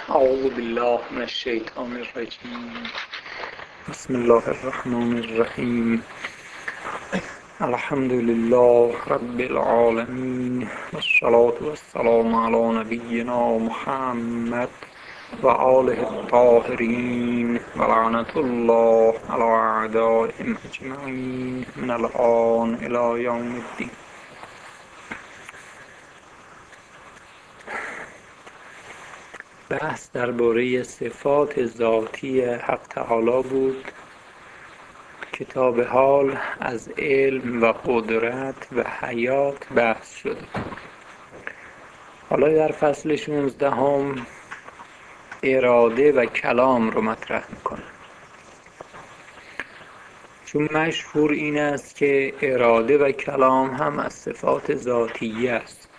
أعوذ بالله من الشيطان الرجيم. بسم الله الرحمن الرحيم. الحمد لله رب العالمين، والصلاة والسلام على نبينا محمد وآله الطاهرين، ولعنة الله على أعدائهم أجمعين من الآن إلى يوم الدين. بحث درباره صفات ذاتی حق تعالی بود که تا به حال از علم و قدرت و حیات بحث شده. حالا در فصل 16 اراده و کلام رو مطرح میکنه، چون مشهور این است که اراده و کلام هم از صفات ذاتیه است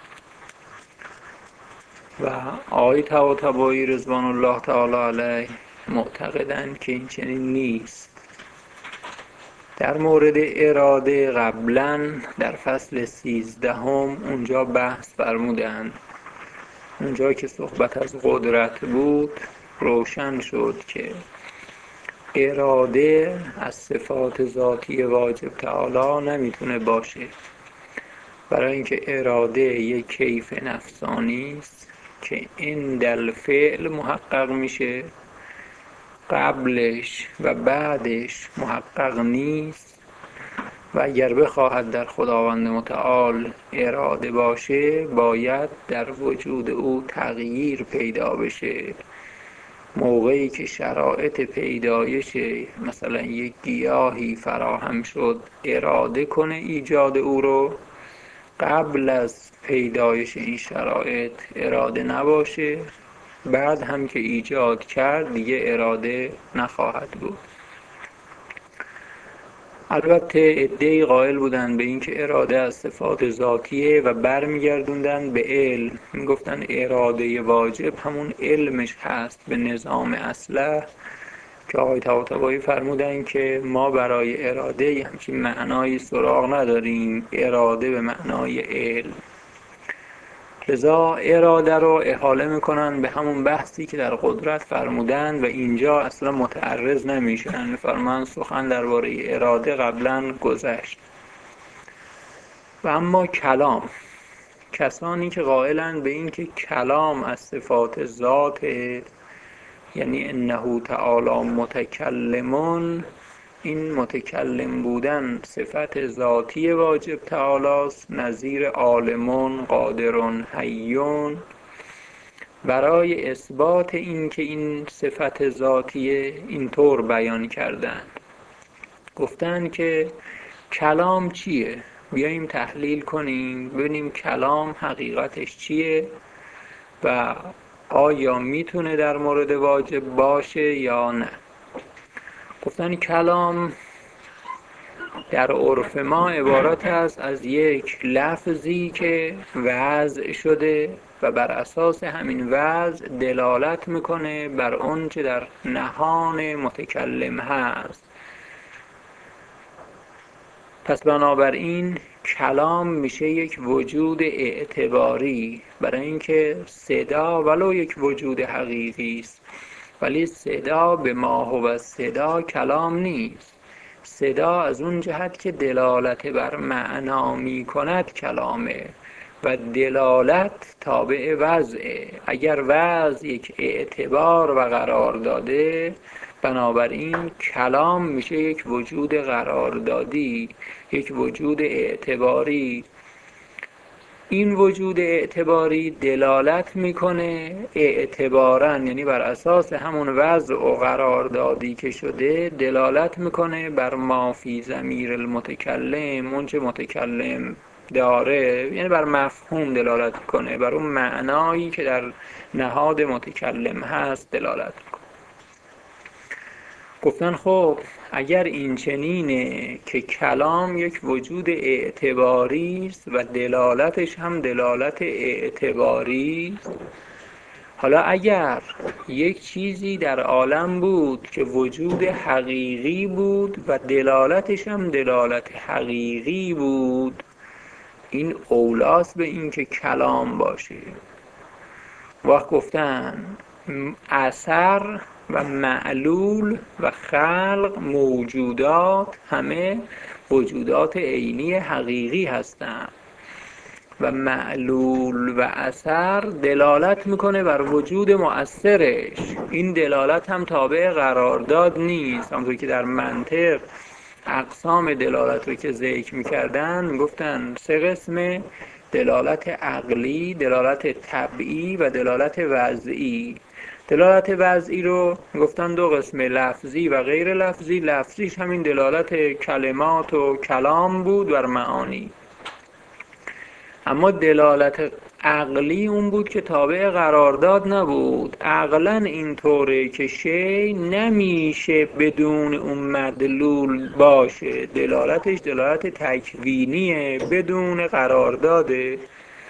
و آقای طباطبایی رضوان الله تعالی علیه معتقدند که این چنین نیست. در مورد اراده قبلا در فصل 13 اونجا بحث فرمودند. اونجا که صحبت از قدرت بود روشن شد که اراده از صفات ذاتی واجب تعالی نمیتونه باشه، برای اینکه اراده یک کیف نفسانی است که عند الفعل محقق میشه، قبلش و بعدش محقق نیست و اگر بخواهد در خداوند متعال اراده باشه باید در وجود او تغییر پیدا بشه. موقعی که شرایط پیدایش مثلا یک گیاهی فراهم شد اراده کنه ایجاد او رو، قبل از پیدایش این شرایط اراده نباشه، بعد هم که ایجاد کرد دیگه اراده نخواهد بود. البته عده‌ای قائل بودند به این که اراده از صفات ذاتیه و برمیگردوندن به علم، میگفتن اراده واجب همون علمش هست به نظام اصله، که آقای طباطبایی فرمودن که ما برای اراده همچین معنایی سراغ نداریم، اراده به معنای علم. لذا اراده رو احاله میکنن به همون بحثی که در قدرت فرمودن و اینجا اصلا متعرض نمیشن، فرمان سخن درباره اراده قبلا گذشت. و اما کلام، کسانی که قائلن به این که کلام از صفات ذات، یعنی انه تعالی متکلمون، این متکلم بودن صفت ذاتی واجب تعالی است، نظیر عالمون قادرون حیون. برای اثبات این که این صفت ذاتیه اینطور بیان کردن، گفتن که کلام چیه؟ بیاییم تحلیل کنیم ببینیم کلام حقیقتش چیه و آیا میتونه در مورد واجب باشه یا نه. گفتن کلام در عرف ما عبارت است از یک لفظی که وضع شده و بر اساس همین وضع دلالت میکنه بر اون چه در نهان متکلم هست. پس بنابراین کلام میشه یک وجود اعتباری، برای اینکه صدا ولو یک وجود حقیقی است ولی صدا به ما هو صدا کلام نیست. صدا از اون جهت که دلالت بر معنا می کند کلامه و دلالت تابع وضعه. اگر وضع یک اعتبار و قرار داده، بنابراین کلام میشه یک وجود قراردادی، یک وجود اعتباری. این وجود اعتباری دلالت میکنه اعتباراً، یعنی بر اساس همون وضع و قراردادی که شده دلالت میکنه بر ما فی ضمیر المتکلم، اون چه متکلم داره، یعنی بر مفهوم دلالت میکنه، بر اون معنایی که در نهاد متکلم هست دلالت میکنه. گفتن خب اگر این چنینه که کلام یک وجود اعتباری است و دلالتش هم دلالت اعتباری است، حالا اگر یک چیزی در عالم بود که وجود حقیقی بود و دلالتش هم دلالت حقیقی بود، این اولاست به این که کلام باشه. وقت گفتن اثر و معلول و خلق، موجودات، همه وجودات عینی حقیقی هستند و معلول و اثر دلالت میکنه بر وجود مؤثرش. این دلالت هم تابع قرارداد نیست. همونطور که در منطق اقسام دلالت رو که ذکر میکردن میگفتن 3 قسمه: دلالت عقلی، دلالت طبعی و دلالت وضعی. دلالت وضعی رو گفتن 2 قسمه: لفظی و غیر لفظی. لفظیش همین دلالت کلمات و کلام بود بر معانی. اما دلالت عقلی اون بود که تابع قرارداد نبود. عقلا اینطوره که شی نمیشه بدون اون مدلول باشه. دلالتش دلالت تکوینیه بدون قرارداده.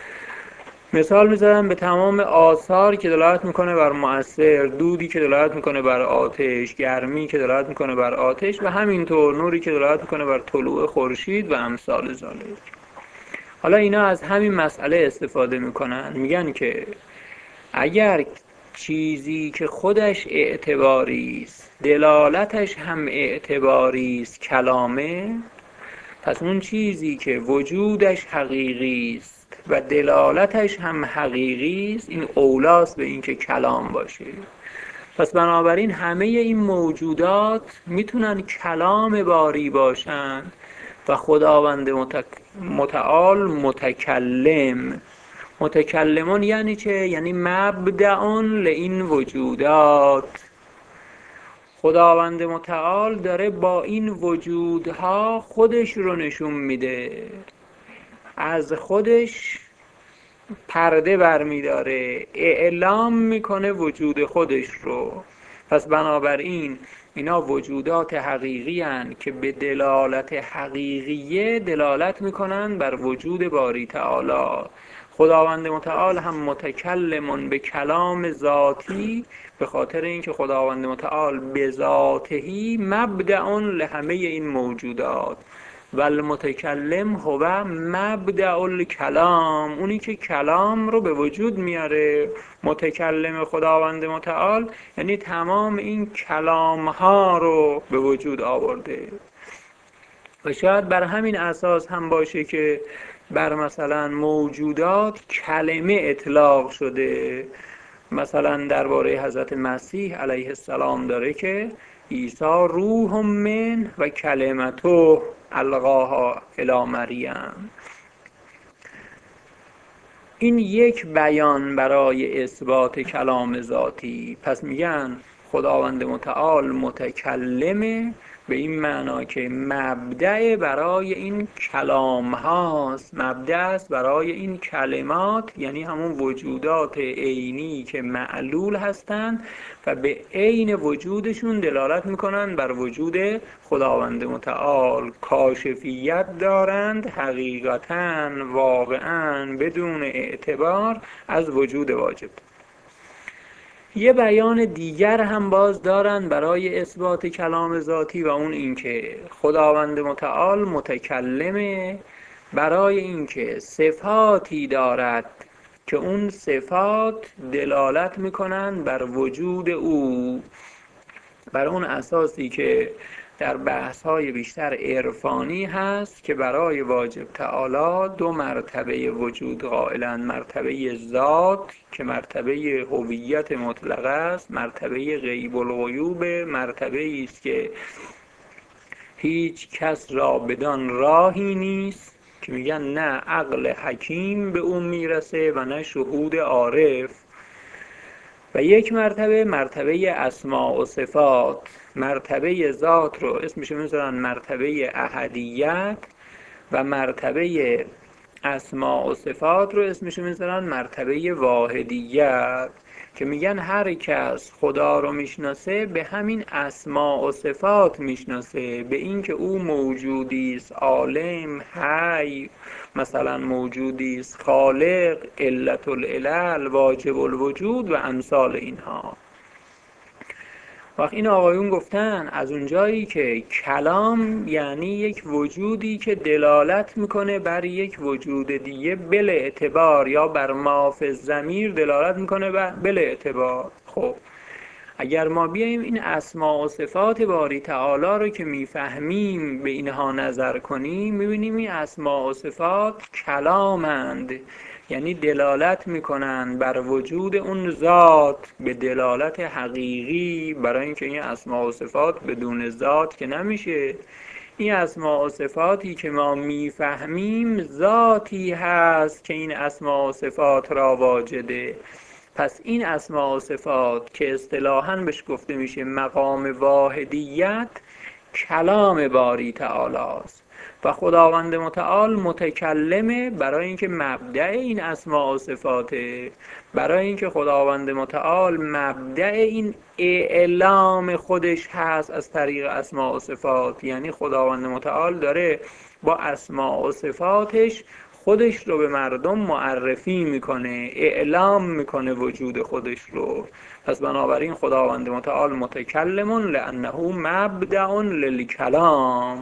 مثال میذارم به تمام آثار که دلالت میکنه بر مؤثر: دودی که دلالت میکنه بر آتش، گرمی که دلالت میکنه بر آتش و همینطور نوری که دلالت میکنه بر طلوع خورشید و امثال ذالک. حالا اینا از همین مسئله استفاده میکنن، میگن که اگر چیزی که خودش اعتباری است دلالتش هم اعتباری است کلامه، پس اون چیزی که وجودش حقیقی است و دلالتش هم حقیقی است این اولاست به این که کلام باشه. پس بنابراین همه این موجودات میتونن کلام باری باشن و خداوند متعال متکلم. متکلمون یعنی چه؟ یعنی مبدأ لئین وجودات. خداوند متعال داره با این وجودها خودش رو نشون میده، از خودش پرده برمیداره، اعلام میکنه وجود خودش رو. پس بنابراین اینا وجودات حقیقی هستند که به دلالت حقیقیه دلالت میکنن بر وجود باری تعالی. خداوند متعال هم متکلمون به کلام ذاتی، به خاطر اینکه خداوند متعال به ذاتهی مبدأ لهمه این موجودات و المتکلم هو مبدأ الکلام، اونی که کلام رو به وجود میاره. متکلم خداوند متعال یعنی تمام این کلام ها رو به وجود آورده. و شاید بر همین اساس هم باشه که بر مثلا موجودات کلمه اطلاق شده. مثلا درباره حضرت مسیح علیه السلام داره که عیسی روح من و کلمته القاها الی مریم. این یک بیان برای اثبات کلام ذاتی. پس میگن خداوند متعال متکلمه به این معنا که مبدأ برای این کلام هاست، مبدأ است برای این کلمات، یعنی همون وجودات عینی که معلول هستند و به عین وجودشون دلالت میکنن بر وجود خداوند متعال. کاشفیت دارند حقیقتاً واقعاً بدون اعتبار از وجود واجب. یه بیان دیگر هم باز دارن برای اثبات کلام ذاتی و اون اینکه خداوند متعال متکلمه برای اینکه صفاتی دارد که اون صفات دلالت میکنن بر وجود او، بر اون اساسی که در بحث‌های بیشتر عرفانی هست که برای واجب تعالی 2 مرتبه وجود قائلند: مرتبه ذات که مرتبه هویت مطلقه است، مرتبه غیب الغیوب، مرتبه است که هیچ کس را بدان راهی نیست که میگن نه عقل حکیم به اون میرسه و نه شهود عارف. و یک مرتبه، مرتبه اسماء و صفات. مرتبه ذات رو اسمش میذارن مرتبه احدیت و مرتبه اسماء و صفات رو اسمش میذارن مرتبه واحدیت، که میگن هر کس خدا رو میشناسه به همین اسماء و صفات میشناسه، به این که او موجودی است عالم حی، مثلا موجودی است خالق، علت العلل، واجب الوجود و امثال اینها. وقت این آقایون گفتن از اونجایی که کلام یعنی یک وجودی که دلالت میکنه بر یک وجود دیگه بل اعتبار، یا بر ما فی الضمیر دلالت میکنه بل اعتبار. خب اگر ما بیاییم این اسما و صفات باری تعالی رو که میفهمیم به اینها نظر کنیم، میبینیم این اسما و صفات کلامند، یعنی دلالت میکنن بر وجود اون ذات به دلالت حقیقی، برای اینکه این اسما و صفات بدون ذات که نمیشه. این اسما و صفاتی که ما میفهمیم ذاتی هست که این اسما و صفات را واجده. پس این اسما و صفات که اصطلاحاً بهش گفته میشه مقام واحدیت، کلام باری تعالی است و خداوند متعال متکلمه، برای اینکه مبدأ این اسما و صفاته، برای اینکه خداوند متعال مبدأ این اعلام خودش هست از طریق اسما و صفات. یعنی خداوند متعال داره با اسما و صفاتش خودش رو به مردم معرفی میکنه، اعلام میکنه وجود خودش رو. پس بنابراین خداوند متعال متکلم لانه مبدأ للکلام.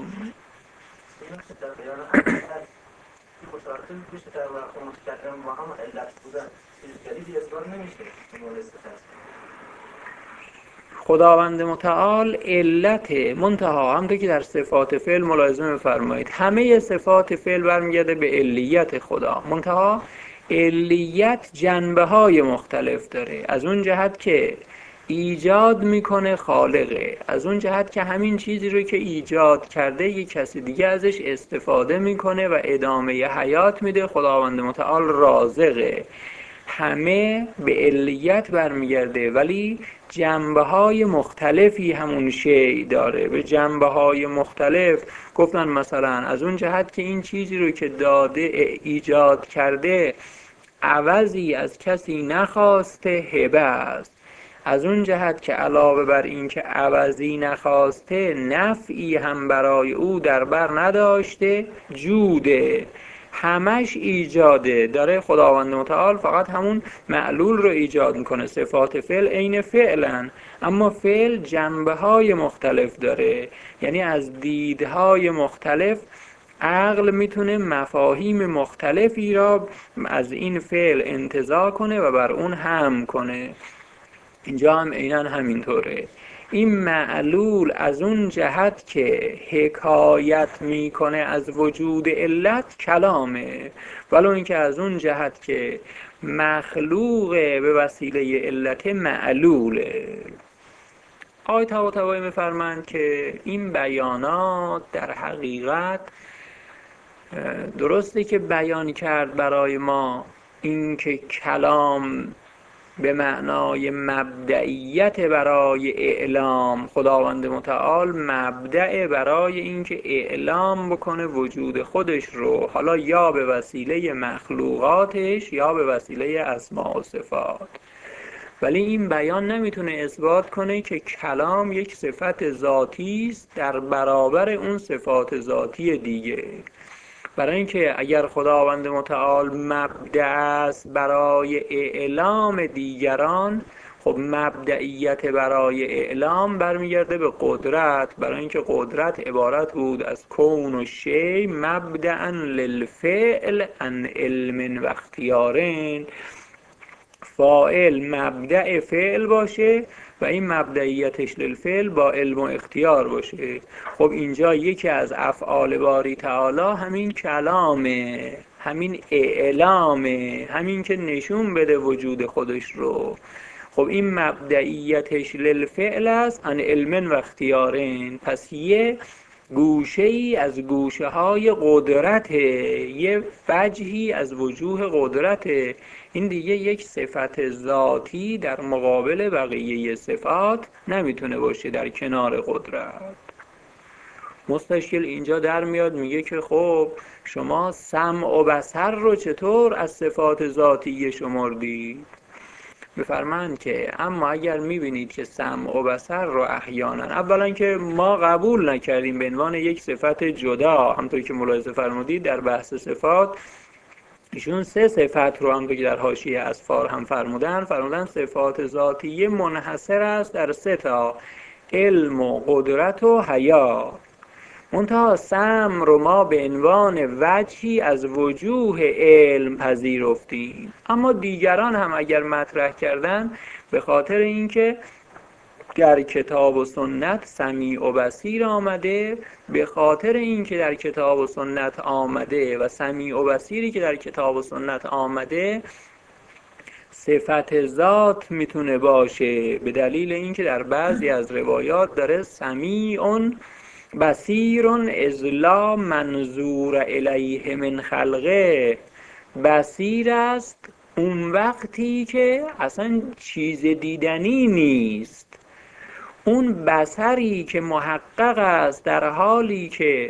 خداوند متعال علت منتها، همونطور که در صفات فعل ملاحظه بفرمایید همه صفات فعل برمیگرده به علیت خدا، منتها علیت جنبه های مختلف داره. از اون جهت که ایجاد میکنه خالقه، از اون جهت که همین چیزی رو که ایجاد کرده یک کسی دیگه ازش استفاده میکنه و ادامه حیات میده، خداوند متعال رازقه. همه به علیت برمیگرده ولی جنبه های مختلفی همون شیء داره. به جنبه های مختلف گفتن مثلا از اون جهت که این چیزی رو که داده ایجاد کرده عوضی از کسی نخواسته هبه است، از اون جهت که علاوه بر این که عوضی نخواسته نفعی هم برای او در بر نداشته جوده. همش ایجاده داره خداوند متعال، فقط همون معلول رو ایجاد میکنه. صفات فعل عین فعلن، اما فعل جنبه های مختلف داره، یعنی از دیدهای مختلف عقل میتونه مفاهیم مختلفی را از این فعل انتزاع کنه و بر اون حمل کنه. اینجا هم عیناً همینطوره. این معلول از اون جهت که حکایت میکنه از وجود علت کلامه، ولو اینکه از اون جهت که مخلوق به وسیله علت معلوله. آقای طباطبایی میفرمایند که این بیانات در حقیقت درسته که بیان کرد برای ما این که کلام به معنای مبدئیت برای اعلام، خداوند متعال مبدأ برای اینکه اعلام بکنه وجود خودش رو، حالا یا به وسیله مخلوقاتش یا به وسیله اسماء و صفات. ولی این بیان نمیتونه اثبات کنه که کلام یک صفت ذاتی است در برابر اون صفات ذاتی دیگه. برای اینکه اگر خداوند متعال مبدأ است برای اعلام دیگران، خب مبدئیت برای اعلام برمیگرده به قدرت، برای اینکه قدرت عبارت بود از کون و شی مبدأ للفعل عن علم و اختیارین. فاعل مبدأ فعل باشه و این مبدئیتش للفعل با علم و اختیار باشه. خب اینجا یکی از افعال باری تعالی همین کلامه، همین اعلامه، همین که نشون بده وجود خودش رو. خب این مبدئیتش للفعل است عن علم و اختیارین. پس یه گوشه ای از گوشه های قدرت، یه وجهی از وجوه قدرت. این دیگه یک صفت ذاتی در مقابل بقیه صفات نمیتونه باشه در کنار قدرت. مستشکل اینجا در میاد، میگه که خب شما سمع و بصر رو چطور از صفات ذاتی شمردید؟ بفرمایند که اما اگر میبینید که سمع و بصر رو احیانا، اولا که ما قبول نکردیم به عنوان یک صفت جدا، همونطور که ملاحظه فرمودید در بحث صفات ایشون سه صفت رو هم که در حاشیه اسفار هم فرمودن صفات ذاتیه منحصر است در سه تا: علم و قدرت و حیا. منتها سمع رو ما به عنوان وجهی از وجوه علم پذیرفتیم، اما دیگران هم اگر مطرح کردن به خاطر اینکه در کتاب و سنت سمیع و بصیر آمده، به خاطر اینکه در کتاب و سنت آمده و سمیع و بصیری که در کتاب و سنت آمده صفت ذات میتونه باشه، به دلیل اینکه در بعضی از روایات داره سمیع بصیر اذ لا منظور الیه من خلقه. بصیر است اون وقتی که اصلا چیز دیدنی نیست. اون بصری که محقق است در حالی که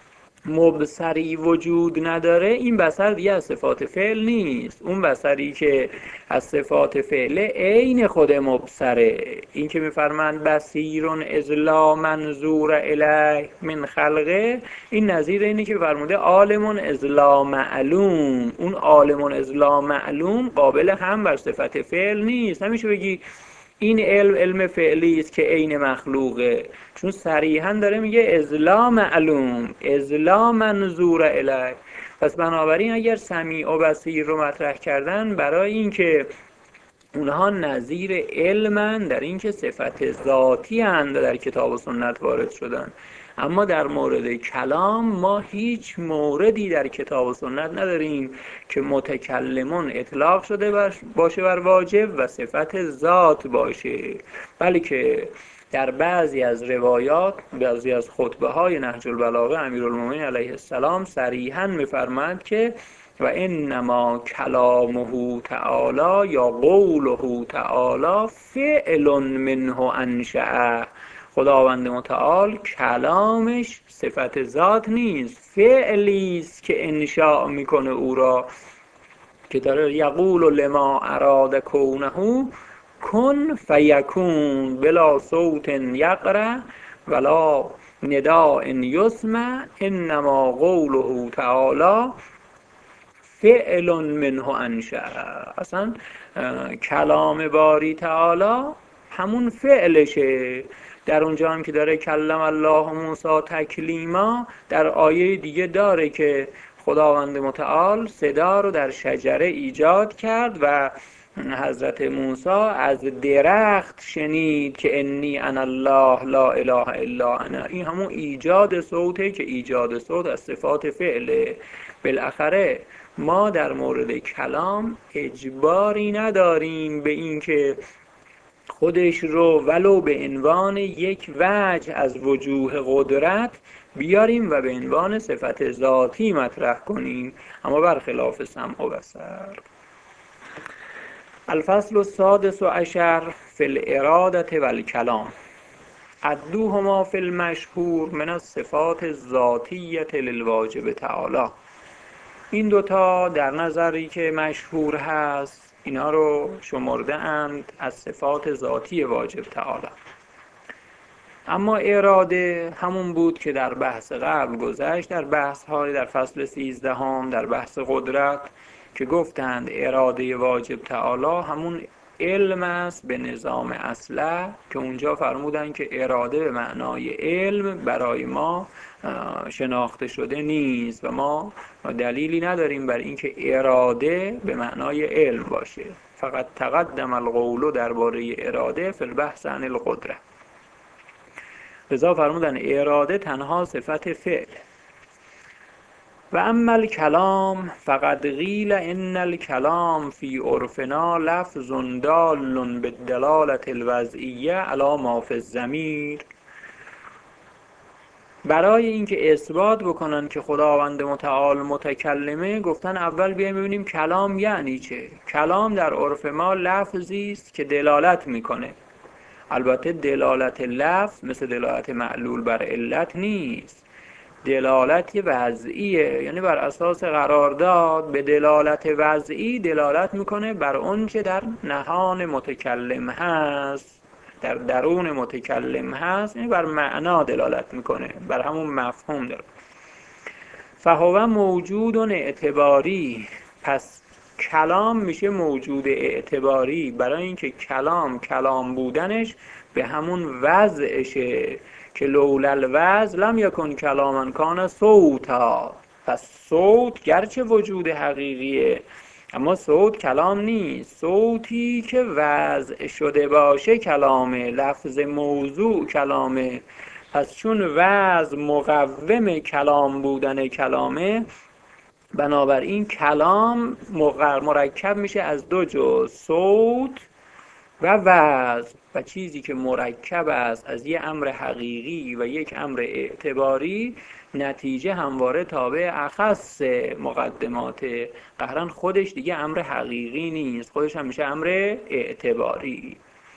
مبصری وجود نداره، این بصر دیگه از صفات فعل نیست. اون بصری که از صفات فعل عین خود مبصره. این که میفرمند بصیر اذ لا منظور الیه من خلقه، این نظیر اینه که فرموده عالم اذ لا معلوم. اون عالم اذ لا معلوم قابل هم بر صفت فعل نیست. نمیشه بگی این علم فعلی است که عین مخلوقه، چون صریحا داره میگه اذ لا معلوم اذ لا منظور الیه. پس بنابراین اگر سمیع و بصیر رو مطرح کردن برای اینکه اونها نظیر علمن در اینکه صفت ذاتی اند در کتاب و سنت وارد شدن، اما در مورد کلام ما هیچ موردی در کتاب و سنت نداریم که متکلمون اطلاق شده باشه بر واجب و صفت ذات باشه، بلکه در بعضی از روایات، بعضی از خطبه های نهج البلاغه امیرالمومنین علیه السلام صریحاً می‌فرماید که و انما کلامه تعالی یا قوله تعالی فعل منه انشأ. خداوند متعال کلامش صفت ذات نیست، فعلی است که انشاء میکنه او را، که داره یقول لما اراد کونه کن فیکون بلا صوت یقرأ ولا نداء یسمع انما قوله تعالی فعل منه انشأ. اصلا کلام باری تعالی همون فعلشه. در اونجا هم که داره کلم الله موسی تکلیما، در آیه دیگه داره که خداوند متعال صدا رو در شجره ایجاد کرد و حضرت موسی از درخت شنید که انی انا الله لا اله الا انا. این همون ایجاد صوته که ایجاد صوت از صفات فعله. بالاخره ما در مورد کلام اجباری نداریم به این که خودش رو ولو به عنوان یک وجه از وجوه قدرت بیاریم و به عنوان صفت ذاتی مطرح کنیم، اما برخلاف سمع و بصر. الفصل السادس عشر فی الارادة و الکلام عدوهما فی المشهور من الصفات الذاتیة للواجب تعالی. این دوتا در نظری که مشهور هست اینا رو شمرده اند از صفات ذاتی واجب تعالی. اما اراده همون بود که در بحث قبل گذشت، در بحث های در فصل 13 در بحث قدرت، که گفتند اراده واجب تعالی همون علم است به نظام اصله، که اونجا فرمودن که اراده به معنای علم برای ما شناخته شده نیست و ما دلیلی نداریم بر اینکه اراده به معنای علم باشه. فقط تقدم القول درباره اراده فی البحث عن القدره. لذا فرمودن اراده تنها صفت فعل. و اما الکلام فقد قیل ان الکلام فی عرفنا لفظ دال بالدلالة الوضعیه علی ما فی الضمیر. برای اینکه اثبات بکنن که خداوند متعال متکلمه، گفتن اول بیایم ببینیم کلام یعنی چه. کلام در عرف ما لفظی است که دلالت میکنه. البته دلالت لفظ مثل دلالت معلول بر علت نیست، دلالت وضعیه، یعنی بر اساس قرارداد. به دلالت وضعی دلالت میکنه بر اون چه در نهان متکلم هست، در درون متکلم هست، یعنی بر معنا دلالت میکنه، بر همون مفهوم داره. فهو موجود اعتباری، پس کلام میشه موجود اعتباری، برای اینکه کلام بودنش به همون وضعشه که لولا الوضع لم یکن کلاما کان صوتا. پس صوت گرچه وجود حقیقیه، اما صوت کلام نیست. صوتی که وضع شده باشه کلامه، لفظ موضوع کلامه. پس چون وضع مقوم کلام بودن کلامه، بنابراین کلام مرکب میشه از دو جزء، صوت و وضع. و چیزی که مرکب است از یک امر حقیقی و یک امر اعتباری، نتیجه همواره تابع اخص مقدمات. قهرن خودش دیگه امر حقیقی نیست، خودش هم میشه امر اعتباری.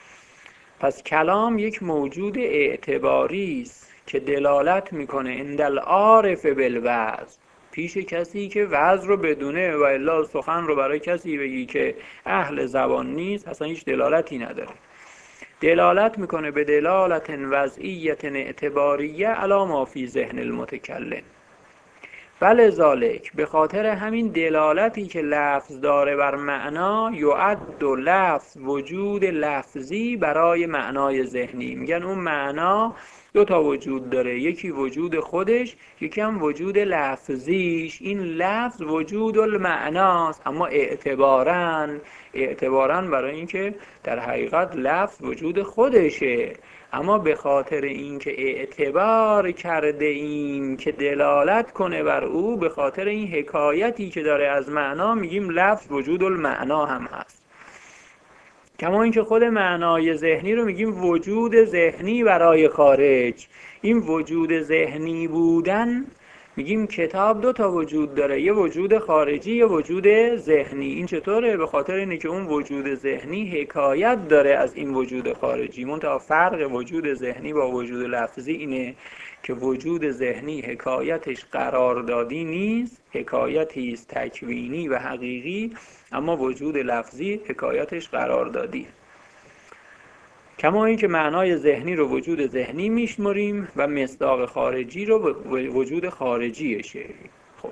پس کلام یک موجود اعتباری است که دلالت میکنه عند العارف بالوضع، پیش کسی که وضع رو بدونه، و الا سخن رو برای کسی بگی که اهل زبان نیست اصلا هیچ دلالتی نداره. دلالت میکنه به دلالت وضعیت اعتباریه علی ما فی ذهن المتکلم. ولذالک، به خاطر همین دلالتی که لفظ داره بر معنا، یعد لفظ وجود لفظی برای معنای ذهنی. میگن اون معنا دو تا وجود داره، یکی وجود خودش، یکی هم وجود لفظیش. این لفظ وجود المعناست، اما اعتباراً برای اینکه در حقیقت لفظ وجود خودشه، اما به خاطر اینکه اعتبار کرده ایم که دلالت کنه بر او، به خاطر این حکایتی که داره از معنا، میگیم لفظ وجود المعنا هم هست. کما اینکه خود معنای ذهنی رو میگیم وجود ذهنی برای خارج. این وجود ذهنی بودن، میگیم کتاب دو تا وجود داره، یه وجود خارجی، یه وجود ذهنی. این چطوره؟ به خاطر اینه که اون وجود ذهنی حکایت داره از این وجود خارجی. منتها فرق وجود ذهنی با وجود لفظی اینه که وجود ذهنی حکایتش قراردادی نیست، حکایتی است تکوینی و حقیقی، اما وجود لفظی حکایتش قراردادی. کما اینکه معنای ذهنی رو وجود ذهنی میشمریم و مصداق خارجی رو وجود خارجیشه. خب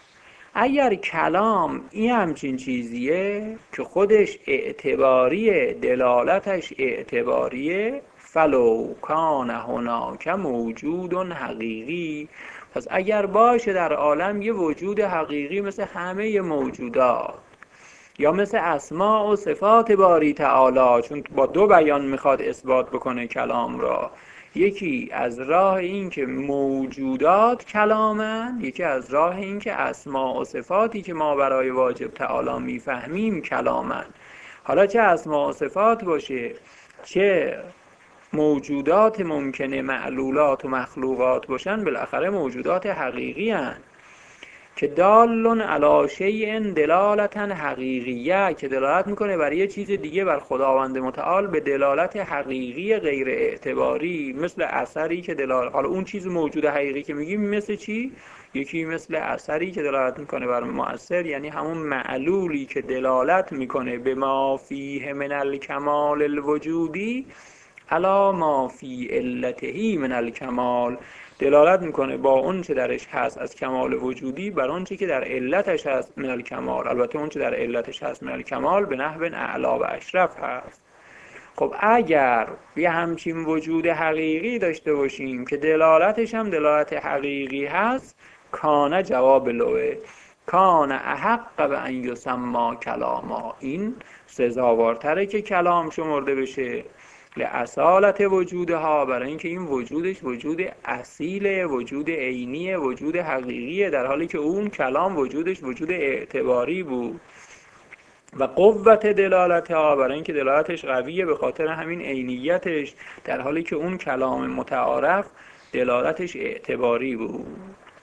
اگر کلام این همچین چیزیه که خودش اعتباریه، دلالتش اعتباریه، فلو کان هناک موجود حقیقی، پس اگر باشه در عالم یه وجود حقیقی مثل همه موجودات، یا مثل اسماء و صفات باری تعالی، چون با دو بیان میخواد اثبات بکنه کلام را، یکی از راه این که موجودات کلامن، یکی از راه این که اسماء و صفاتی که ما برای واجب تعالی میفهمیم کلامن. حالا چه اسماء و صفات باشه، چه موجودات ممکنه معلولات و مخلوقات باشن، بالاخره موجودات حقیقی هن که دالون علی شیء دلالتا حقیقیه، که دلالت میکنه برای یه چیز دیگه، بر خداوند متعال به دلالت حقیقی غیر اعتباری، مثل اثری که دلالت، حالا اون چیز موجود حقیقی که میگیم مثل چی؟ یکی مثل اثری که دلالت میکنه بر مؤثر، یعنی همون معلولی که دلالت میکنه به ما فیه من الکمال الوجودی علا ما فی علته من الکمال، دلالت میکنه با اون چه درش هست از کمال وجودی بر اون چه که در علتش هست من الکمال. البته اون چه در علتش هست من الکمال به نحو اعلا و اشرف هست. خب اگر یه همچین وجود حقیقی داشته باشیم که دلالتش هم دلالت حقیقی هست، کان جواب لوه، کان احق به ان یسمى کلاما، این سزاوارتره که کلام شمرده بشه لأصالت وجودها، برای اینکه این وجودش وجود اصیله، وجود عینیه، وجود حقیقیه، در حالی که اون کلام وجودش وجود اعتباری بود. و قوت دلالتها، برای اینکه دلالتش قویه به خاطر همین عینیتش، در حالی که اون کلام متعارف دلالتش اعتباری بود. این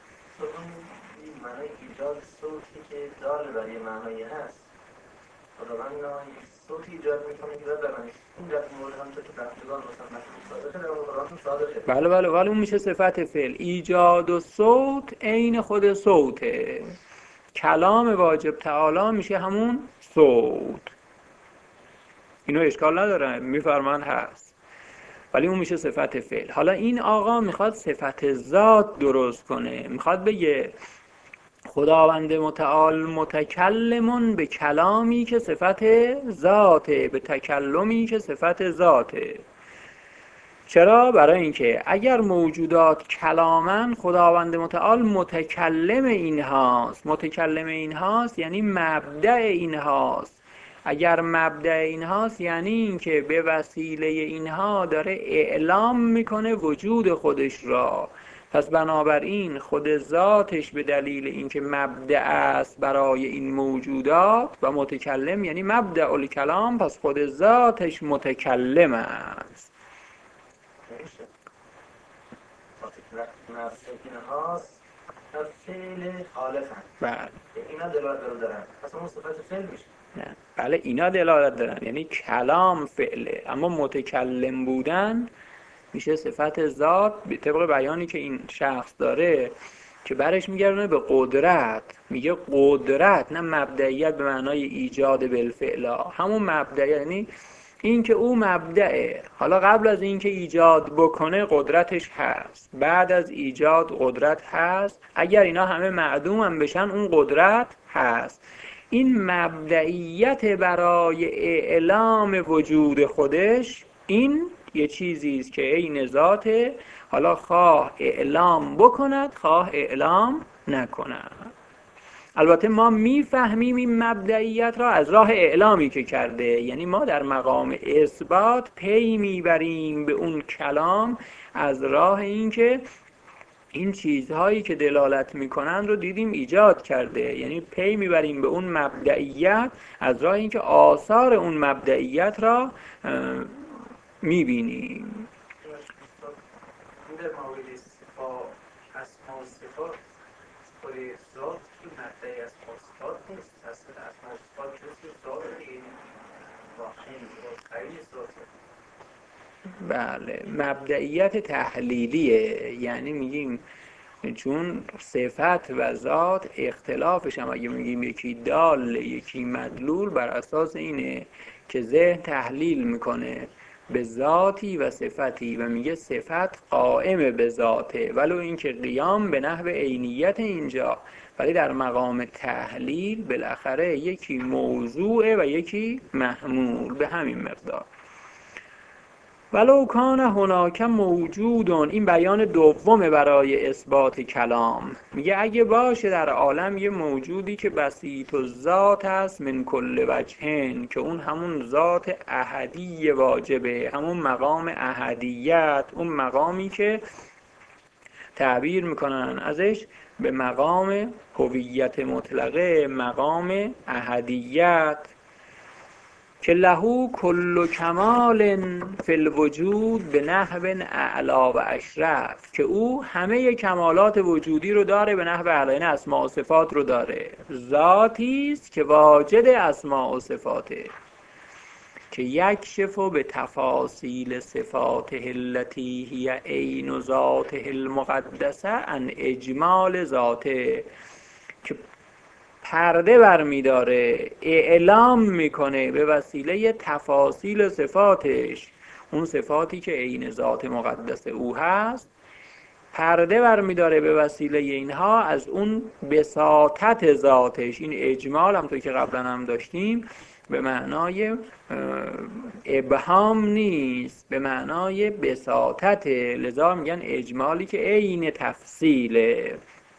معنای ایجاد صوتی که دال برای معنایی هست، خداوند صوتی ایجاد میکنه که دال برای این در مورد هم تو رفتگان مثلا صادقه، در مورد صادقه. بله ولی اون میشه صفت فعل. ایجاد و صوت عین خود صوته، کلام واجب تعالی میشه همون صوت. اینو اشکال نداره، میفرمان هست، ولی اون میشه صفت فعل. حالا این آقا میخواد صفت ذات درست کنه، میخواد بگه خداوند متعال متکلمون به کلامی که صفت ذاته، به تکلمی که صفت ذاته. چرا؟ برای اینکه اگر موجودات کلامن، خداوند متعال متکلم اینهاست. متکلم اینهاست یعنی مبدأ اینهاست. اگر مبدأ اینهاست یعنی اینکه به وسیله اینها داره اعلام میکنه وجود خودش را. پس بنابراین خود ذاتش به دلیل اینکه مبدأ است برای این موجودات و متکلم یعنی مبدأ الکلام، پس خود ذاتش متکلم است. نفس اینهاست و فعل خالقن. بله. اینا دلالت دارن. پس اون صفت فعل میشه. نه. بله اینا دلالت دارن، یعنی کلام فعله، اما متکلم بودن میشه صفت ذات به طبق بیانی که این شخص داره که برش میگردونه به قدرت. میگه قدرت، نه مبدئیت به معنای ایجاد بالفعلا، همون مبدئیت یعنی این که او مبدعه. حالا قبل از این که ایجاد بکنه قدرتش هست، بعد از ایجاد قدرت هست، اگر اینا همه معدوم هم بشن اون قدرت هست. این مبدئیت برای اعلام وجود خودش، این یه چیزی است که عین ذاته، حالا خواه اعلام بکند خواه اعلام نکند. البته ما میفهمیم این مبدئیت را از راه اعلامی که کرده، یعنی ما در مقام اثبات پی میبریم به اون کلام از راه اینکه این چیزهایی که دلالت میکنن رو دیدیم ایجاد کرده، یعنی پی میبریم به اون مبدئیت از راه اینکه آثار اون مبدئیت را میبینیم. در مورد اسماء و صفات خود ذات که مبدأ اسماء و صفات نیست، اصلا اسماء و صفات جزء ذات دیگه بله، مبدئیت تحلیلیه، یعنی میگیم چون صفت و ذات اختلافش هم اگه میگیم یکی دال یکی مدلول، بر اساس اینه که ذهن تحلیل میکنه به ذاتی و صفتی و میگه صفت قائم به ذاته، ولو اینکه قیام به نحو عینیت اینجا، ولی در مقام تحلیل بالاخره یکی موضوعه و یکی محمول، به همین مقدار. ولو کان هناک موجودون، این بیان دومه برای اثبات کلام. میگه اگه باشه در عالم یه موجودی که بسیط الذات است من کل وجهن، که اون همون ذات احدی واجبه، همون مقام احدیت، اون مقامی که تعبیر میکنن ازش به مقام هویت مطلقه، مقام احدیت، که لهو کل کمال فی الوجود به نحو اعلا و اشرف، که او همه کمالات وجودی رو داره به نحو اعلا، یعنی اسماء و صفات رو داره. ذاتی است که واجد اسماء و صفاته، که یکشف به تفاصیل صفاته التي هی عین ذاته المقدسه عن اجمال ذاته، که پرده برمیداره، اعلام میکنه به وسیله تفاصیل صفاتش، اون صفاتی که عین ذات مقدس او هست، پرده برمیداره به وسیله اینها از اون بساطت ذاتش. این اجمال همونطور که قبلا هم داشتیم به معنای ابهام نیست، به معنای بساطت، لذا میگن اجمالی که عین تفصیله.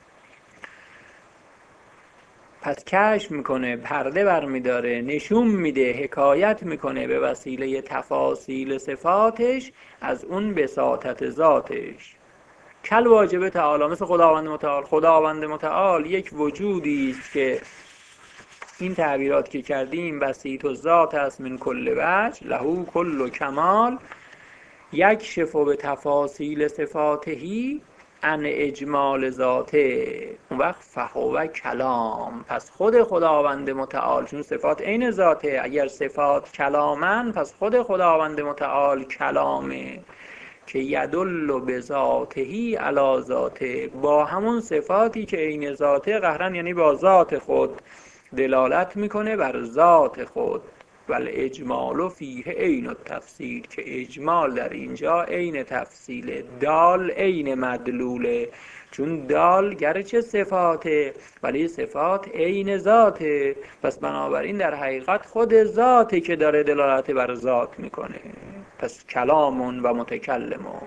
پس کشف میکنه، پرده برمیداره، نشون میده، حکایت میکنه به وسیله تفاصیل صفاتش از اون بساطت ذاتش. کل واجب تعالی، مثل خداوند متعال. خداوند متعال یک وجودی است که این تعبیرات که کردیم بسیط الذات است من کل وجه، لهو کل کمال، یکشف به تفاصیل صفاتهی عن اجمال ذاته، اون وقت فهو کلام. پس خود خداوند متعال چون صفات عین ذاته، اگر صفات کلامن پس خود خداوند متعال کلامه، که یدل به ذاتهی علی ذاته، با همون صفاتی که عین ذاته، قهرن یعنی با ذات خود دلالت میکنه بر ذات خود، والاجمال فیه عین التفصیل، که اجمال در اینجا عین تفصیله، دال عین مدلوله، چون دال گرچه صفاته ولی صفات عین ذاته، پس بنابراین در حقیقت خود ذاته که داره دلالت بر ذات میکنه. پس کلامون و متکلمون.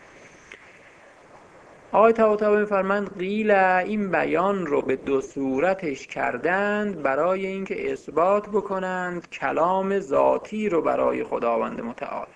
آقای طباطبایی می‌فرمایند قیل این بیان رو به دو صورتش کردند برای اینکه اثبات بکنند کلام ذاتی رو برای خداوند متعال.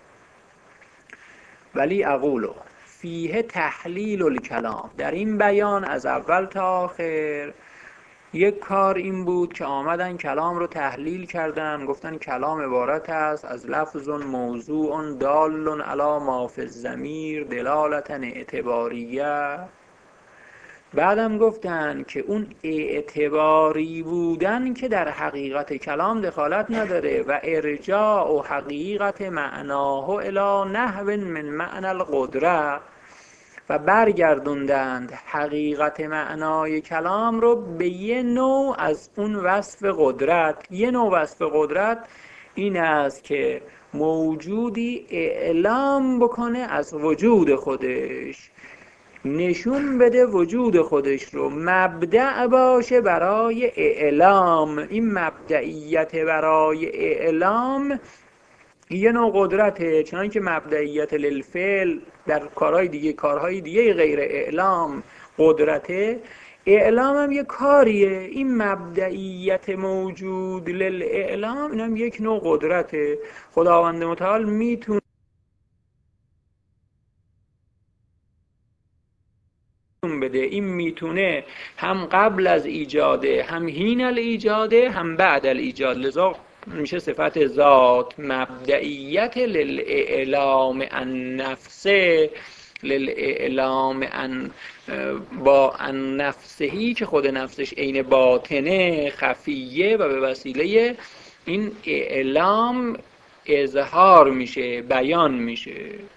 ولی اقولو فیه تحلیل الکلام، در این بیان از اول تا آخر یک کار این بود که آمدن کلام رو تحلیل کردن، گفتن کلام عبارت است از لفظ موضوع دال علی ما فی الضمیر دلالتا اعتباریه. بعدم گفتن که اون اعتباری بودن که در حقیقت کلام دخالت نداره و ارجاع و حقیقت معناه الی نحو من معنی القدره، و برگردوندند حقیقت معنای کلام رو به یه نوع از اون وصف قدرت. یه نوع وصف قدرت این است که موجودی اعلام بکنه از وجود خودش، نشون بده وجود خودش رو، مبدأ باشه برای اعلام. این مبدئیت برای اعلام یه نوع قدرته، چنان که مبدئیت للفعل در کارهای دیگه غیر اعلام قدرته، اعلام هم یه کاریه. این مبدئیت موجود للاعلام این هم یک نوع قدرته. خداوند متعال میتونه بده. این میتونه هم قبل از ایجاده، هم حین الایجاده، هم بعد الایجاد، لذا میشه صفت ذات. مبدئیت للاعلام عن نفسه، للاعلام عن با عن نفسهی، که خود نفسش عین باطنه خفیه و به وسیله این اعلام اظهار میشه، بیان میشه.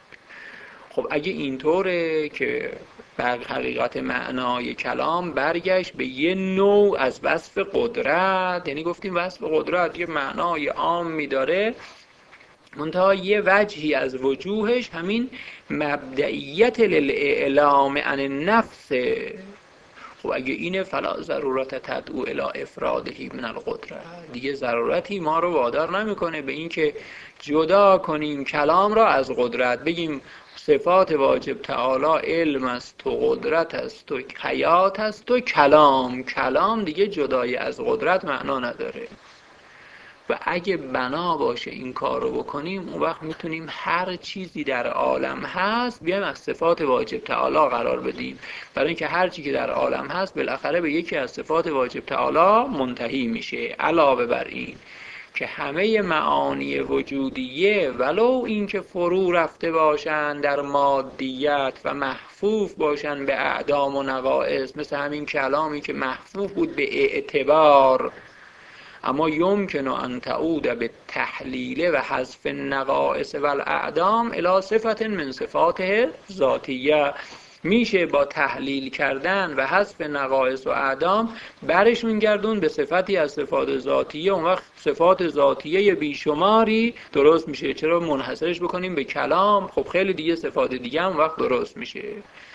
خب اگه اینطوره که بر حقیقت معنای کلام برگشت به یه نوع از وصف قدرت، یعنی گفتیم وصف قدرت یه معنای عامی داره، منتها یه وجهی از وجوهش همین مبدئیت للاعلام عن النفس. خب اگه اینه فلا ضرورت تدعو الی افرادهی من القدره، دیگه ضرورتی ما رو وادار نمیکنه به این که جدا کنیم کلام را از قدرت، بگیم صفات واجب تعالی علم است و قدرت است و حیات است و کلام دیگه جدای از قدرت معنا نداره. و اگه بنا باشه این کار رو بکنیم، اون وقت میتونیم هر چیزی در عالم هست بیایم از صفات واجب تعالی قرار بدیم، برای اینکه هر چی که در عالم هست بالاخره به یکی از صفات واجب تعالی منتهی میشه. علاوه بر این که همه معانی وجودیه ولو اینکه فرو رفته باشن در مادیت و محفوف باشن به اعدام و نقائص، مثل همین کلامی که محفوف بود به اعتبار، اما یمکن ان تعود به تحلیل و حذف النقائص و الاعدام الی صفت من صفاته ذاتیه، میشه با تحلیل کردن و حذف نقائص و اعدام برشون گردون به صفتی از صفات ذاتیه. اون وقت صفات ذاتیه بیشماری درست میشه. چرا منحصرش بکنیم به کلام؟ خب خیلی دیگه صفات دیگه هم وقت درست میشه.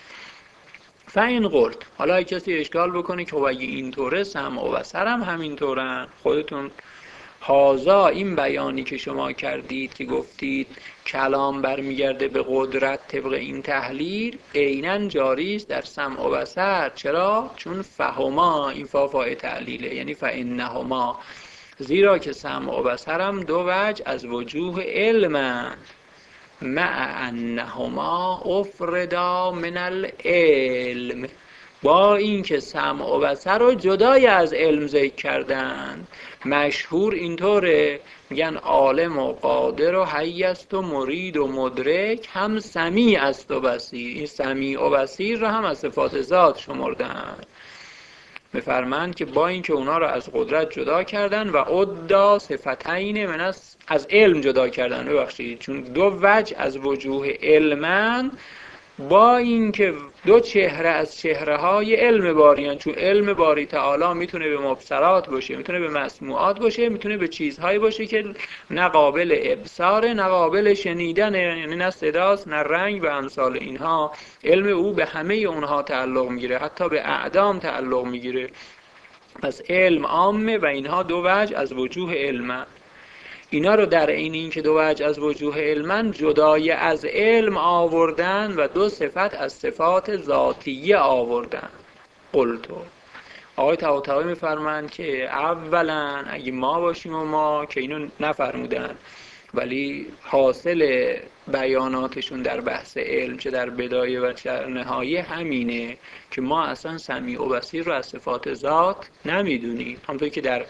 فاین قلت، حالا اگه کسی اشکال بکنه که اگه اینطوره سمع و بصر هم همینطورن، خودتون هازا این بیانی که شما کردید که گفتید کلام برمیگرده به قدرت طبق این تحلیل، عیناً جاری است در سمع و بصر. چرا؟ چون فهما، این فافای تعلیله، یعنی فانهما، زیرا که سمع و بصر هم دو وجه از وجوه علمند، مع انهما افردا من العلم، با اینکه سمع و بصر رو جدای از علم ذکر کردن. مشهور اینطوره، میگن عالم و قادر و حی است و مرید و مدرک، هم سمیع است و بصیر. این سمیع و بصیر رو هم از صفات ذات شمردن. میفرمند که با اینکه اونا رو از قدرت جدا کردن و عدا صفتین من از علم جدا کردن، ببخشید چون دو وجه از وجوه علمن، با اینکه دو چهره از چهره‌های علم باریان، چون علم باری تعالی میتونه به مبصرات باشه، میتونه به مسموعات باشه، میتونه به چیزهایی باشه که نه قابل ابصاره نه قابل شنیدنه، یعنی نه صداست نه رنگ و امثال اینها. علم او به همه اونها تعلق میگیره، حتی به اعدام تعلق میگیره. پس علم عامه و اینها دو وجه از وجوه علم. اینا رو در عین اینکه دو وجه از وجوه علمن جدای از علم آوردن و دو صفت از صفات ذاتیه آوردن. قلتو آقای طباطبایی میفرمایند که اولا اگه ما باشیم و ما که اینو نفرمودن، ولی حاصل بیاناتشون در بحث علم چه در بدایه و چه در نهایه همینه که ما اصلا سمیع و بصیر رو از صفات ذات نمیدونیم. همونطور که در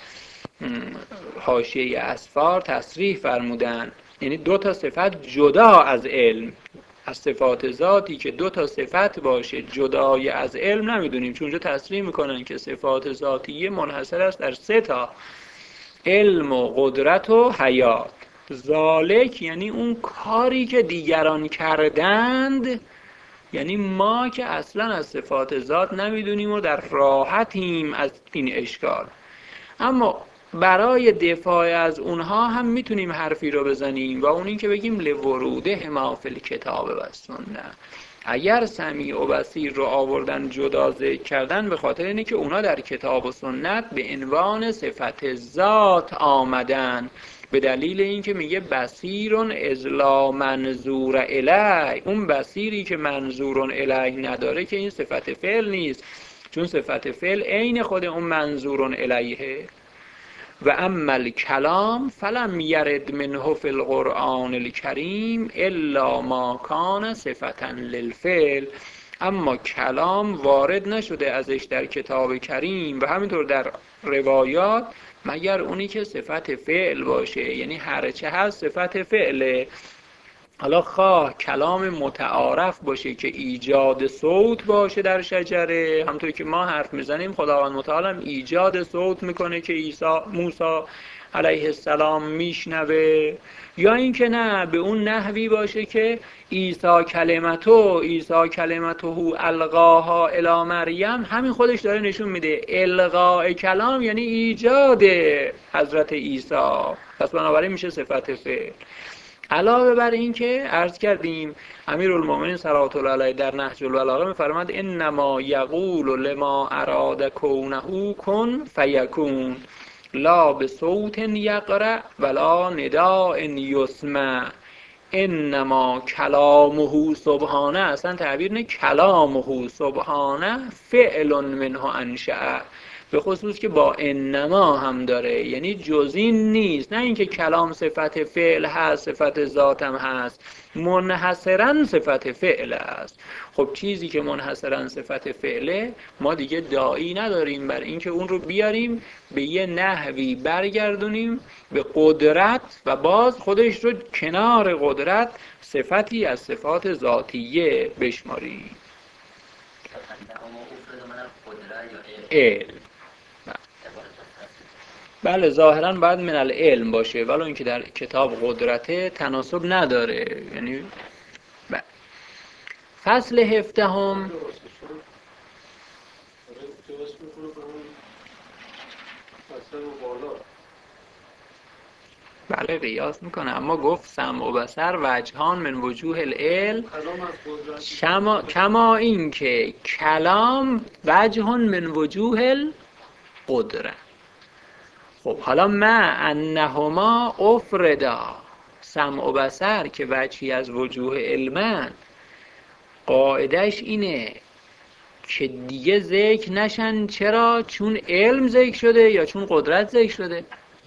حاشیه اسفار تصریح فرمودن، یعنی دو تا صفت جدا از علم، از صفات ذاتی که دو تا صفت باشه جدای از علم نمیدونیم، چون اونجا تصریح میکنن که صفات ذاتیه منحصر است در سه تا: علم و قدرت و حیات. ذالک یعنی اون کاری که دیگران کردند، یعنی ما که اصلا از صفات ذات نمیدونیم و در راحتیم از این اشکال. اما برای دفاع از اونها هم میتونیم حرفی رو بزنیم و اون این که بگیم لوروده ما فی الکتاب و سنت. اگر سمیع و بصیر رو آوردن جدا ذکر کردن به خاطر اینه که اونا در کتاب و سنت به عنوان صفت ذات آمدن، به دلیل اینکه میگه بصیرون اذ لا منظور الیه. اون بصیری که منظور الیه نداره که این صفت فعل نیست، چون صفت فعل عین خود اون منظور الیه. و اما الکلام فلم یرد منه فی القرآن الکریم الا ما کان صفتا للفعل. اما کلام وارد نشده ازش در کتاب کریم و همینطور در روایات مگر اونی که صفت فعل باشه، یعنی هرچه هست صفت فعله. حالا خواه کلام متعارف باشه که ایجاد صوت باشه در شجره، همونطور که ما حرف میزنیم خداوند متعال ایجاد صوت میکنه که موسی علیه السلام میشنوه، یا اینکه نه به اون نحوی باشه که عیسی کلمته القاها الی مریم، همین خودش داره نشون میده القاء کلام یعنی ایجاد حضرت عیسی، پس بنابراین میشه صفت فعل. علاوه بر این که عرض کردیم امیرالمومنین صلوات الله علیه در نهج البلاغه میفرماد انما یقول لما اراد کونه کن فیکون لا بصوت یقرأ ولا نداء یسمع انما کلامه سبحانه. اصلا تعبیر نه کلامه سبحانه فعل منه انشأ، به خصوص که با انما هم داره، یعنی جزین نیست، نه اینکه کلام صفت فعل هست صفت ذات هم هست، منحصرا صفت فعل است. خب چیزی که منحصرا صفت فعله ما دیگه داعی نداریم بر اینکه اون رو بیاریم به یه نحوی برگردونیم به قدرت و باز خودش رو کنار قدرت صفتی از صفات ذاتیه بشماریم. علم بله ظاهرا باید من العلم باشه، ولی اینکه در کتاب قدرته تناسب نداره. یعنی فصل 17 بله قیاس میکنه، اما گفت سمع و بصر وجهان من وجوه العلم کما این که کلام وجهان من وجوه القدره. خب حالا ما انهما افردا، سمع و بصر که وجهی از وجوه علمن، قاعدش اینه که دیگه ذکر نشن. چرا؟ چون علم ذکر شده یا چون قدرت ذکر شده؟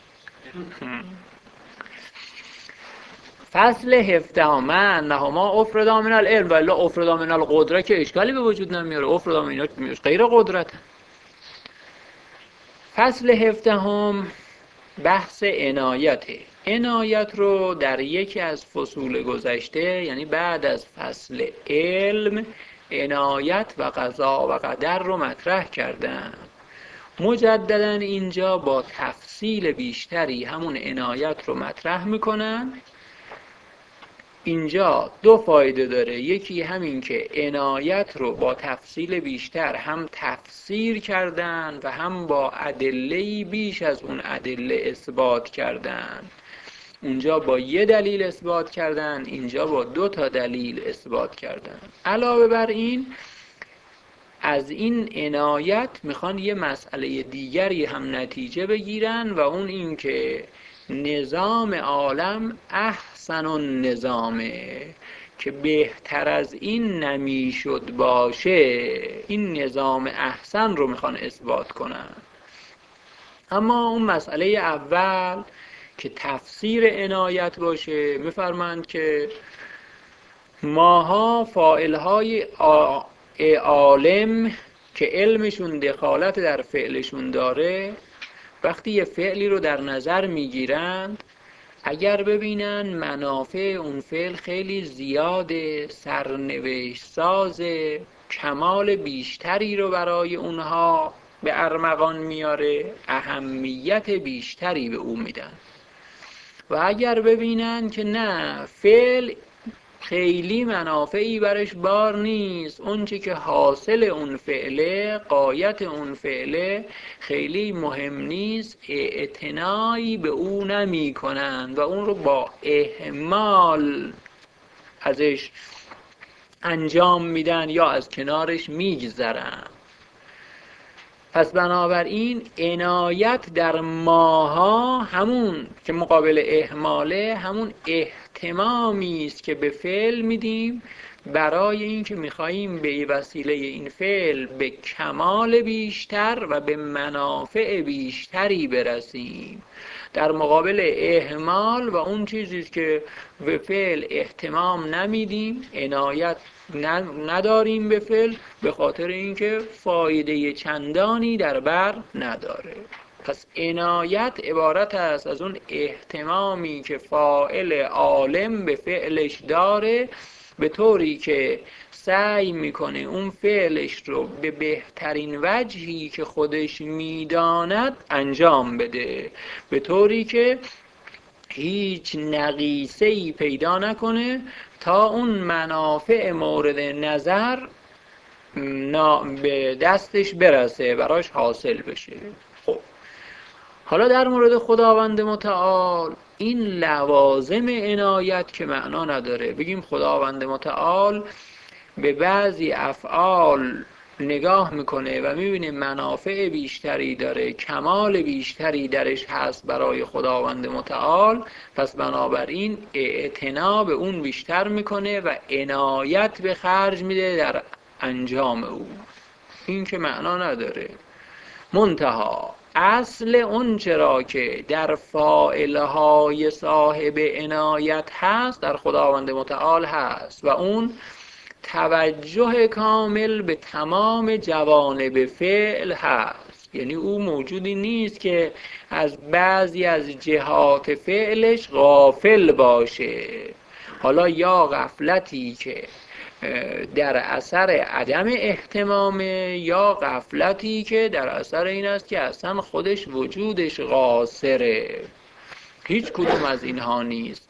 فصل 17 ما انهما افردا من العلم ولی افردا من القدره که اشکالی به وجود نمیاره، افردا من اینا غیر قدرت. فصل 17 بحث عنایته. عنایت رو در یکی از فصول گذشته، یعنی بعد از فصل علم، عنایت و قضا و قدر رو مطرح کردن. مجددا اینجا با تفصیل بیشتری همون عنایت رو مطرح میکنن اینجا دو فایده داره. یکی همین که عنایت رو با تفصیل بیشتر هم تفسیر کردن و هم با ادله‌ای بیش از اون ادله اثبات کردن. اونجا با یه دلیل اثبات کردن، اینجا با 2 تا دلیل اثبات کردن. علاوه بر این، از این عنایت میخوان یه مسئله دیگری هم نتیجه بگیرن و اون این که نظام عالم احسن النظامه، که بهتر از این نمیشد باشه. این نظام احسن رو میخوان اثبات کنن. اما اون مسئله اول که تفسیر عنایت باشه، میفرمایند که ماها فاعلهای عالم که علمشون دخالت در فعلشون داره، وقتی یه فعلی رو در نظر میگیرند، اگر ببینن منافع اون فعل خیلی زیاده، سرنوشت سازه، کمال بیشتری رو برای اونها به ارمغان میاره، اهمیت بیشتری به اون میدن. و اگر ببینن که نه، فعل خیلی منافعی برش بار نیست، اون چی که حاصل اون فعله، غایت اون فعله خیلی مهم نیست، اعتنایی به اون نمی کنن و اون رو با اهمال ازش انجام میدن یا از کنارش میگذرن. پس بنابراین عنایت در ماها همون که مقابل اهماله، همون اهتمامی است که به فعل میدیم برای اینکه میخواییم به وسیله این فعل به کمال بیشتر و به منافع بیشتری برسیم، در مقابل اهمال و اون چیزی که به فعل اهتمام نمیدیم، عنایت نداریم به فعل، به خاطر اینکه فایده چندانی در بر نداره. پس عنایت عبارت است از اون اهتمامی که فاعل عالم به فعلش داره، به طوری که سعی میکنه اون فعلش رو به بهترین وجهی که خودش میداند انجام بده، به طوری که هیچ نقیصه‌ای پیدا نکنه تا اون منافع مورد نظر به دستش برسه، براش حاصل بشه. خب حالا در مورد خداوند متعال، این لوازم عنایت که معنا نداره بگیم خداوند متعال به بعضی افعال نگاه میکنه و میبینه منافع بیشتری داره، کمال بیشتری درش هست برای خداوند متعال، پس بنابراین اعتنا به اون بیشتر میکنه و عنایت به خرج میده در انجام او. این که معنا نداره. منتها اصل اون چرا که در فاعلهای صاحب عنایت هست در خداوند متعال هست و اون توجه کامل به تمام جوانب فعل هست. یعنی او موجودی نیست که از بعضی از جهات فعلش غافل باشه، حالا یا غفلتی که در اثر عدم اهتمامه یا غفلتی که در اثر این است که اصلا خودش وجودش قاصره. هیچ کدوم از اینها نیست.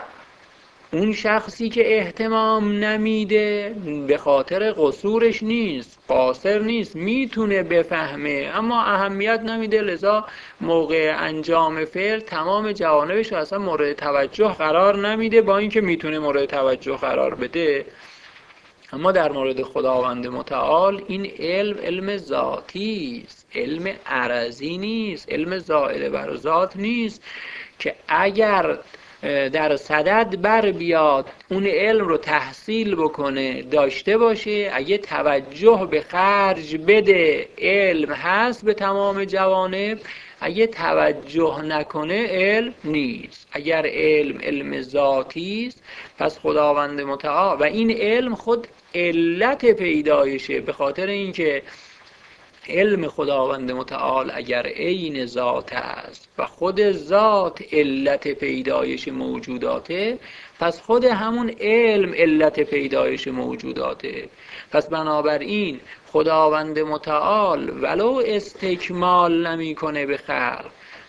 اون شخصی که اهتمام نمیده به خاطر قصورش نیست، قاصر نیست، میتونه بفهمه اما اهمیت نمیده، لذا موقع انجام فعل تمام جوانبش اصلا مورد توجه قرار نمیده، با اینکه میتونه مورد توجه قرار بده. اما در مورد خداوند متعال این علم ذاتی است، علم عرضی نیست، علم زائل بر ذات نیست که اگر در صدد بر بیاد اون علم رو تحصیل بکنه داشته باشه، اگه توجه به خرج بده علم هست به تمام جوانب، اگه توجه نکنه علم نیست. اگر علم ذاتی است پس خداوند متعال و این علم خود علت پیدایشه، به خاطر اینکه علم خداوند متعال اگر عین ذات است و خود ذات علت پیدایش موجوداته، پس خود همون علم علت پیدایش موجوداته. پس بنابراین خداوند متعال ولو استکمال نمیکنه به خلق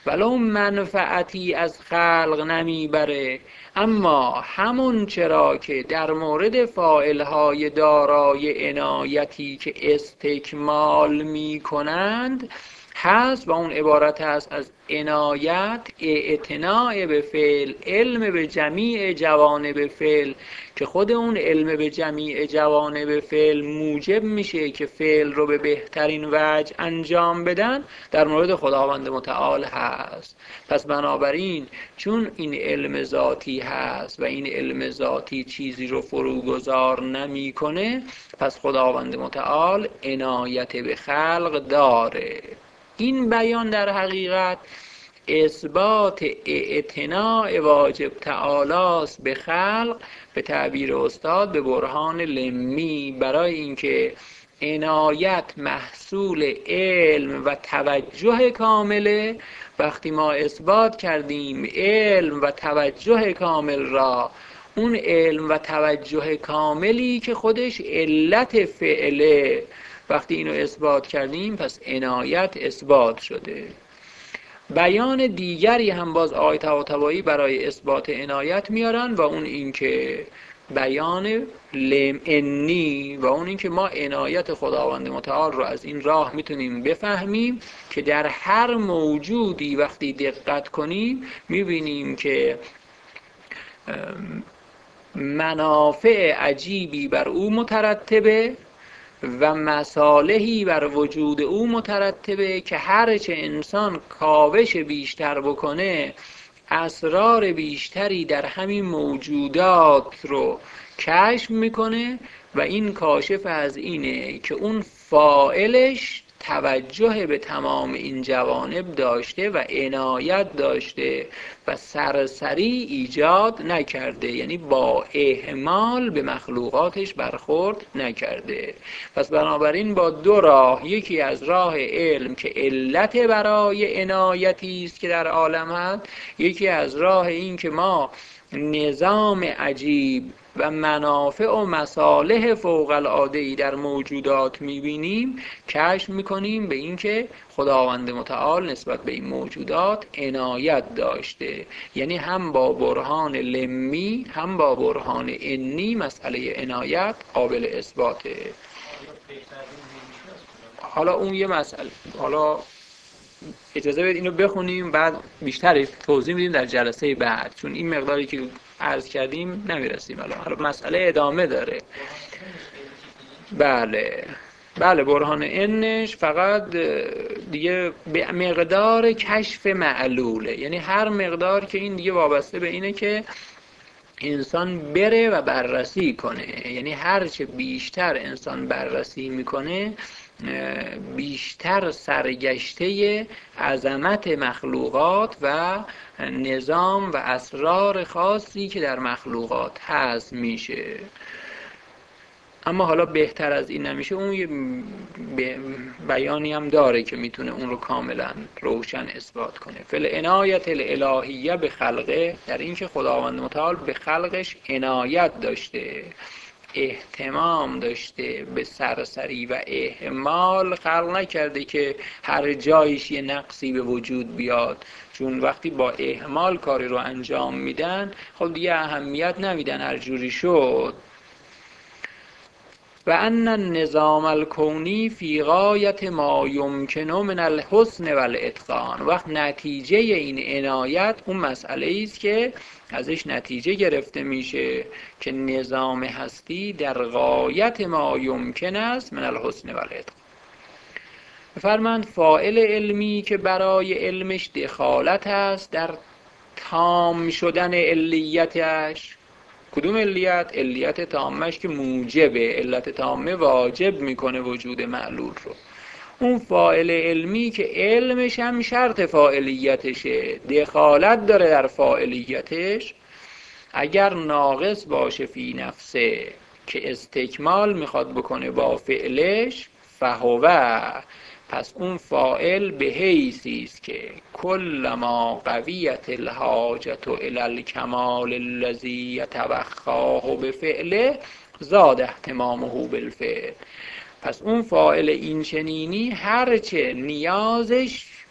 ولو منفعتی از خلق نمیبره، اما همون چرا که در مورد فاعلهای دارای عنایتی که استکمال میکنند هست و اون عبارت هست از عنایت، اعتناء به فعل، علم به جمیع جوانب فعل، که خود اون علم به جمیع جوانب فعل موجب میشه که فعل رو به بهترین وجه انجام بدن، در مورد خداوند متعال هست. پس بنابراین چون این علم ذاتی هست و این علم ذاتی چیزی رو فروگذار نمیکنه، پس خداوند متعال عنایت به خلق داره. این بیان در حقیقت اثبات اعتناء واجب تعالی به خلق، به تعبیر استاد به برهان لمی، برای اینکه عنایت محصول علم و توجه کامله. وقتی ما اثبات کردیم علم و توجه کامل را، اون علم و توجه کاملی که خودش علت فعله، وقتی اینو اثبات کردیم پس عنایت اثبات شده. بیان دیگری هم باز آیه طباطبایی برای اثبات عنایت میارن و اون این که بیان لمعنی و اون این که ما عنایت خداوند متعال رو از این راه میتونیم بفهمیم که در هر موجودی وقتی دقت کنیم میبینیم که منافع عجیبی بر او مترتبه و مصالحی بر وجود او مترتبه که هرچه انسان کاوش بیشتر بکنه اسرار بیشتری در همین موجودات رو کشف میکنه و این کاشف از اینه که اون فاعلش توجه به تمام این جوانب داشته و عنایت داشته و سرسری ایجاد نکرده، یعنی با اهمال به مخلوقاتش برخورد نکرده. پس بنابراین با دو راه، یکی از راه علم که علت برای عنایتی است که در عالم هست، یکی از راه این که ما نظام عجیب و منافع و مصالح فوق العاده‌ای در موجودات می‌بینیم، کشف می‌کنیم به این که خداوند متعال نسبت به این موجودات عنایت داشته، یعنی هم با برهان لمی هم با برهان انی مسئله عنایت قابل اثباته. حالا اون یه مسئله، حالا اجازه بدید اینو بخونیم بعد بیشتر توضیح میدیم در جلسه بعد، چون این مقداری که عرض کردیم نمیرسیم. حالا مسئله ادامه داره. بله برهان انش فقط دیگه به مقدار کشف معلوله، یعنی هر مقدار که این دیگه وابسته به اینه که انسان بره و بررسی کنه، یعنی هرچه بیشتر انسان بررسی میکنه بیشتر سرگشته عظمت مخلوقات و نظام و اسرار خاصی که در مخلوقات هست میشه. اما حالا بهتر از این نمیشه، اون یه بیانی هم داره که میتونه اون رو کاملا روشن اثبات کنه. فالعنایت الالهیه به خلقه، در این که خداوند متعال به خلقش عنایت داشته، اهتمام داشته، به سرسری و اهمال خلق نکرده که هر جایش یه نقصی به وجود بیاد، چون وقتی با اهمال کاری رو انجام میدن خب دیگه اهمیت نمیدن هر جوری شد. و ان النظام الکونی فی غایت ما یمکن من الحسن و الاتقان. وقت نتیجه این عنایت اون مسئله است که ازش نتیجه گرفته میشه که نظام هستی در غایت ما یمکن است من الحسن و الاتقان. بفرمایند فاعل علمی که برای علمش دخالت است در تام شدن علیتش، کدوم علیت؟ علیت تامش که موجبه، علت تامه واجب میکنه وجود معلول رو. اون فاعل علمی که علمش هم شرط فاعلیتشه، دخالت داره در فاعلیتش، اگر ناقص باشه فی نفسه که استکمال میخواد بکنه با فعلش، فهوه، پس اون فاعل به حیثی است که کلما قویت الحاجت الی الکمال الذی یتوخاه بفعله زاد اهتمامه بالفعل. پس اون فاعل این چنینی هرچه نیازش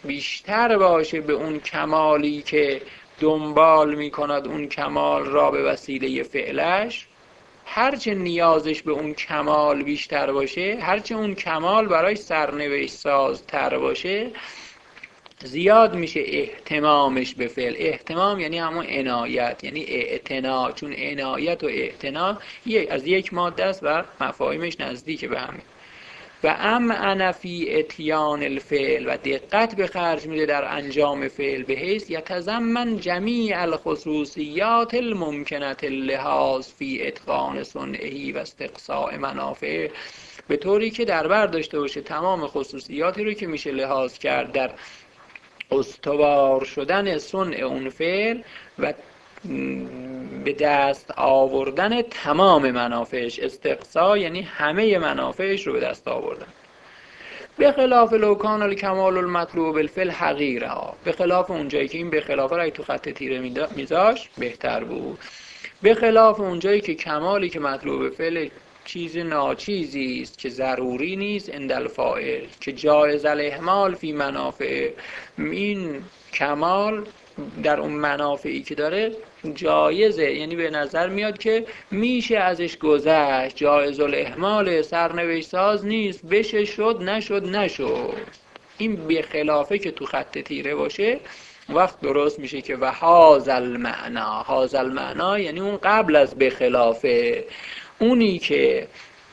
بیشتر باشه به اون کمالی که دنبال میکند اون کمال را به وسیله فعلش، هرچه نیازش به اون کمال بیشتر باشه، هرچه اون کمال برای سرنوشت سازتر باشه، زیاد میشه اهتمامش به فعل. اهتمام یعنی همون عنایت، یعنی اعتنا، چون عنایت و اعتنا از یک ماده است و مفاهیمش نزدیک به هم. و امعن فی اتیان الفعل، و دقت به خرج میده در انجام فعل، به حیث یتضمن جمیع الخصوصیات الممکنة اللحاظ فی اتقان صنعه و استقصاء منافعه، به طوری که در بر داشته باشه تمام خصوصیاتی رو که میشه لحاظ کرد در استوار شدن صنع اون فعل و به دست آوردن تمام منافعش. استقصا یعنی همه منافعش رو به دست آوردن. به خلاف لو کان الکمال المطلوب بالفعل حقیرا، به خلاف اونجایی که این به خلاف را تو خط تیره میذاش بهتر بود. به خلاف اونجایی که کمالی که مطلوب فعل چیز ناچیزی است که ضروری نیست عند الفاعل، که جایز الاهمال فی منافع، این کمال در اون منافعی که داره جایزه، یعنی به نظر میاد که میشه ازش گذشت، جایز الاهمال، سرنوشت ساز نیست، بشه شد، نشد. این به خلافه که تو خط تیره باشه وقت درست میشه که و هذا المعنا یعنی اون قبل از به خلافه، اونی که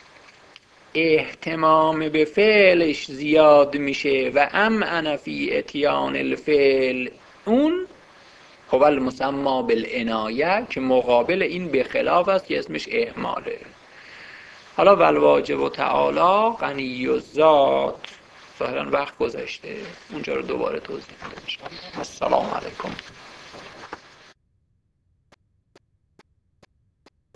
اهتمام به فعلش زیاد میشه و امعن فی اتیان الفعل، اون هو المسمى بالعنایه، که مقابل این به خلاف است که اسمش اهماله. حالا والواجب و تعالی غنی الذات، ظاهرا وقت گذشته، اونجا رو دوباره توضیح میدم. السلام علیکم.